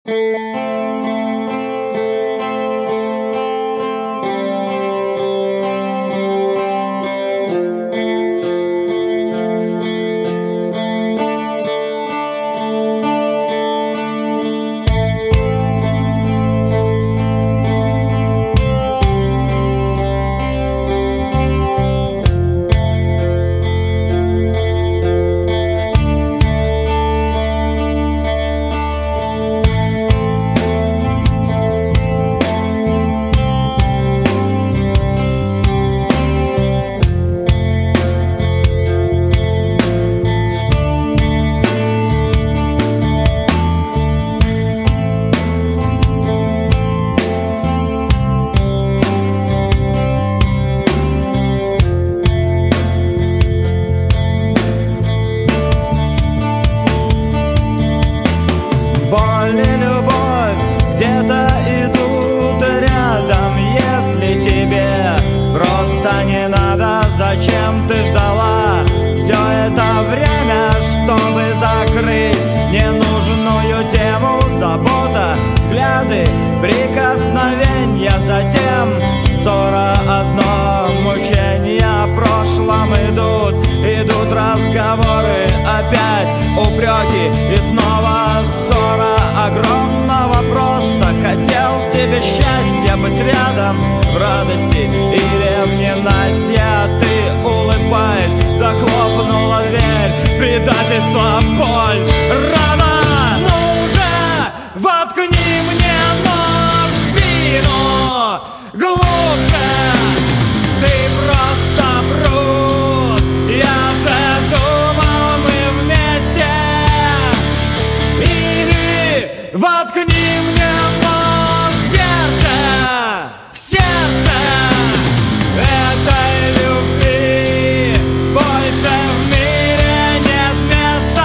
Боль и любовь где-то идут рядом. Если тебе просто не надо, зачем ты ждала все это время, чтобы закрыть ненужную тему? Забота, взгляды, прикосновения, затем ссора, одно мучение. В прошлом идут разговоры, опять упреки и снова ссора. Огромного просто хотел тебе счастья, быть рядом в радости или в ненастье. А ты, улыбаясь, захлопнула дверь. Предательство, боль, рана. Ну уже воткни мне нож в спину глубже. Ты просто брут. Я же думал, мы вместе. Иди, воткни мне нож в сердце, в сердце. Этой любви больше в мире нет места.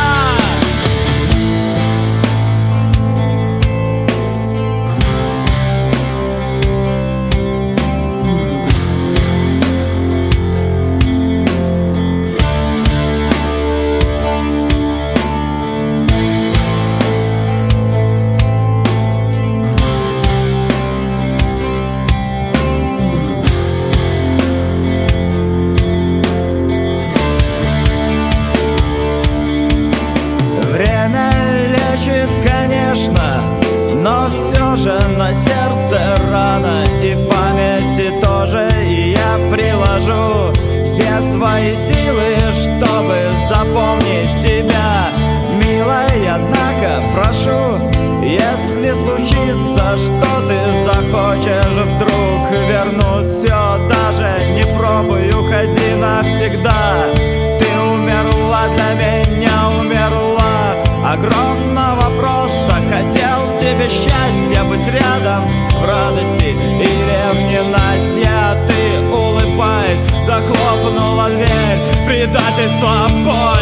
Время лечит, конечно, но все же на сердце рана. И в памяти тоже, и я приложу все свои силы, чтобы запомнить тебя, милой. Однако прошу, если случится, что ты захочешь вдруг вернуть все, даже не пробуй, уходи навсегда. Ты умерла для меня, умерла. Огромного просто хотел тебе счастья, быть рядом в радости или в ненастье. А ты, улыбаясь, захлопнула дверь. Предательство, боль.